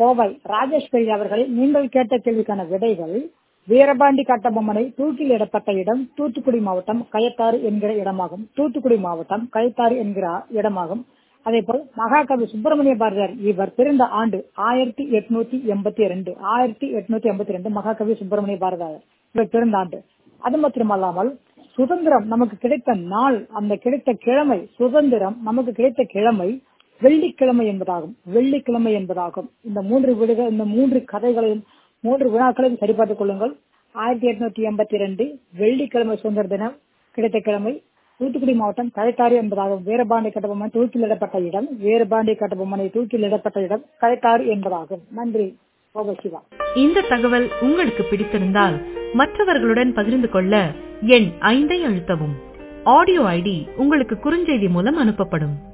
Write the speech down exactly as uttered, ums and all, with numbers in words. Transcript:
கோவை ராஜேஸ்வரி அவர்களே, நீங்கள் கேட்ட கேள்விக்கான விடைகள் வீரபாண்டி கட்டபொம்மனை தூக்கில் இடப்பட்ட இடம் தூத்துக்குடி மாவட்டம் கயத்தாறு என்கிற இடமாகும். தூத்துக்குடி மாவட்டம் கயத்தாறு என்கிற இடமாகும். அதே போல் மகாகவி சுப்பிரமணிய பாரதியார் இவர் பிறந்த ஆண்டு ஆயிரத்தி எட்நூத்தி எண்பத்தி ரெண்டு ஆயிரத்தி எட்நூத்தி எண்பத்தி ரெண்டு மகாகவி சுப்பிரமணிய பாரதியார் இவர் பிறந்த ஆண்டு. அது மட்டுமல்லாமல் சுதந்திரம் நமக்கு கிடைத்த நாள், அந்த கிடைத்த கிழமை, சுதந்திரம் நமக்கு கிடைத்த கிழமை வெள்ளிக்கிழமை என்பதாகும். வெள்ளிக்கிழமை என்பதாகும். இந்த மூன்று விடுகள் இந்த மூன்று கதைகளையும் மூன்று வினாக்களையும் சரிபார்த்துக் கொள்ளுங்கள். ஆயிரத்தி எட்நூத்தி எண்பத்தி ரெண்டு வெள்ளிக்கிழமை சுதந்திர தினம் கிடைத்த கிழமை தூத்துக்குடி மாவட்டம் கயத்தாறு என்பதாகும். வீரபாண்டி கட்டபொம்மன் தூக்கிலிடப்பட்ட இடம் வீரபாண்டி கட்டபொம்மனை தூக்கிலிடப்பட்ட இடம் கயத்தாறு என்பதாகும். நன்றி. கோவை சிவா. இந்த தகவல் உங்களுக்கு பிடித்திருந்தால் மற்றவர்களுடன் பகிர்ந்து கொள்ள எண் ஐந்தை அழுத்தவும். ஆடியோ ஐடி உங்களுக்கு குறுஞ்செய்தி மூலம் அனுப்பப்படும்.